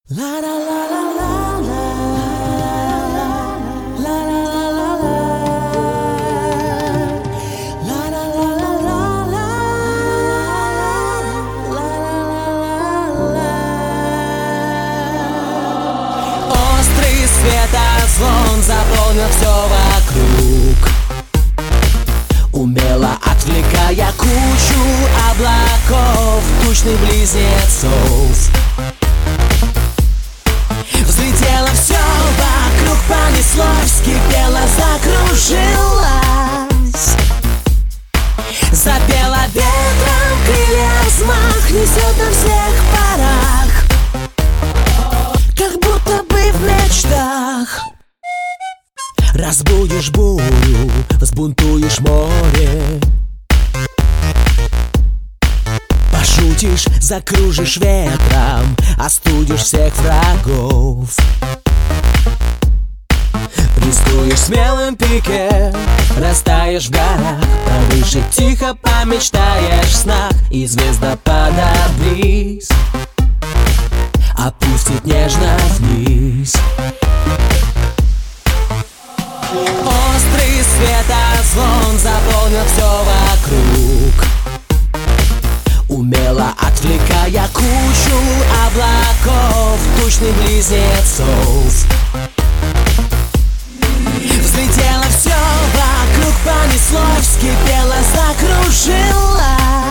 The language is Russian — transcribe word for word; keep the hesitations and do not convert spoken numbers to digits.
Острый светозвон заполнил все вокруг, умело отвлекая кучу облаков, тучных близнецов. Взлетело все вокруг, понеслось, вскипело, закружилось. Запела ветром, крылья взмах, несет на всех парах, как будто бы в мечтах. Разбудишь бурю, взбунтуешь море, пошутишь, закружишь ветром, остудишь всех врагов. Рискуешь смелым пике, растаешь в горах, повыше тихо помечтаешь в снах, и звездопада близ опустит нежно вниз. Острый светозвон заполнил все вокруг, умело отвлекая кучу облаков, тучных близнецов. Взлетело все вокруг, понеслось, вскипело, закружилось.